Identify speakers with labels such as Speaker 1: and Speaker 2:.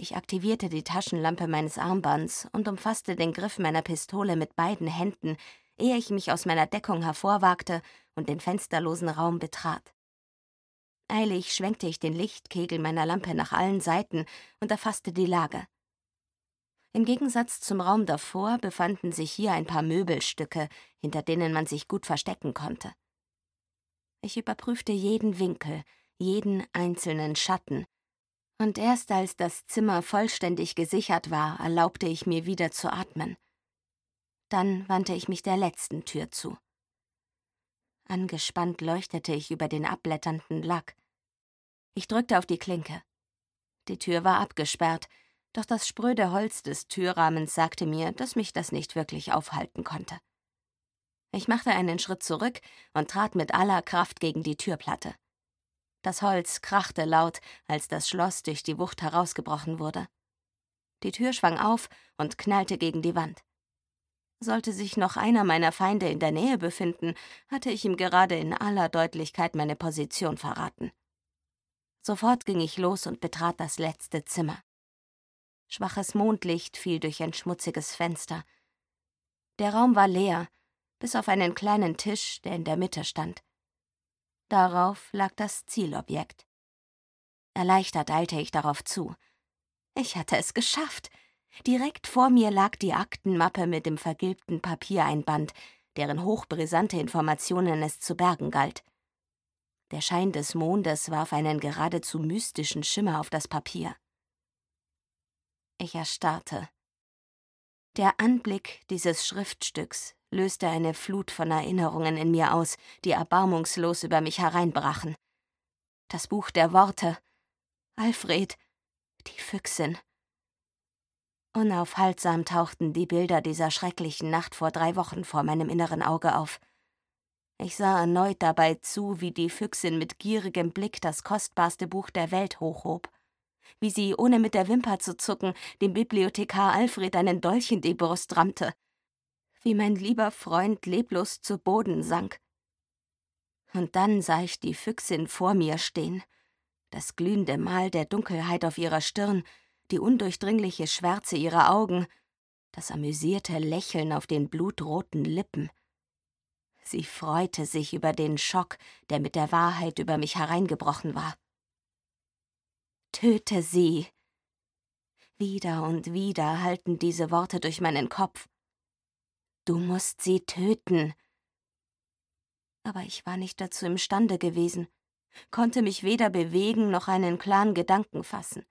Speaker 1: Ich aktivierte die Taschenlampe meines Armbands und umfasste den Griff meiner Pistole mit beiden Händen, ehe ich mich aus meiner Deckung hervorwagte und den fensterlosen Raum betrat. Eilig schwenkte ich den Lichtkegel meiner Lampe nach allen Seiten und erfasste die Lage. Im Gegensatz zum Raum davor befanden sich hier ein paar Möbelstücke, hinter denen man sich gut verstecken konnte. Ich überprüfte jeden Winkel, jeden einzelnen Schatten, und erst als das Zimmer vollständig gesichert war, erlaubte ich mir wieder zu atmen. Dann wandte ich mich der letzten Tür zu. Angespannt leuchtete ich über den abblätternden Lack. Ich drückte auf die Klinke. Die Tür war abgesperrt, doch das spröde Holz des Türrahmens sagte mir, dass mich das nicht wirklich aufhalten konnte. Ich machte einen Schritt zurück und trat mit aller Kraft gegen die Türplatte. Das Holz krachte laut, als das Schloss durch die Wucht herausgebrochen wurde. Die Tür schwang auf und knallte gegen die Wand. Sollte sich noch einer meiner Feinde in der Nähe befinden, hatte ich ihm gerade in aller Deutlichkeit meine Position verraten. Sofort ging ich los und betrat das letzte Zimmer. Schwaches Mondlicht fiel durch ein schmutziges Fenster. Der Raum war leer, bis auf einen kleinen Tisch, der in der Mitte stand. Darauf lag das Zielobjekt. Erleichtert eilte ich darauf zu. Ich hatte es geschafft. Direkt vor mir lag die Aktenmappe mit dem vergilbten Papiereinband, deren hochbrisante Informationen es zu bergen galt. Der Schein des Mondes warf einen geradezu mystischen Schimmer auf das Papier. Ich erstarrte. Der Anblick dieses Schriftstücks löste eine Flut von Erinnerungen in mir aus, die erbarmungslos über mich hereinbrachen. Das Buch der Worte. Alfred. Die Füchsin. Unaufhaltsam tauchten die Bilder dieser schrecklichen Nacht vor 3 Wochen vor meinem inneren Auge auf. Ich sah erneut dabei zu, wie die Füchsin mit gierigem Blick das kostbarste Buch der Welt hochhob. Wie sie, ohne mit der Wimper zu zucken, dem Bibliothekar Alfred einen Dolch in die Brust rammte. Wie mein lieber Freund leblos zu Boden sank. Und dann sah ich die Füchsin vor mir stehen, das glühende Mal der Dunkelheit auf ihrer Stirn, die undurchdringliche Schwärze ihrer Augen, das amüsierte Lächeln auf den blutroten Lippen. Sie freute sich über den Schock, der mit der Wahrheit über mich hereingebrochen war. »Töte sie!« Wieder und wieder hallten diese Worte durch meinen Kopf. »Du musst sie töten!« Aber ich war nicht dazu imstande gewesen, konnte mich weder bewegen noch einen klaren Gedanken fassen.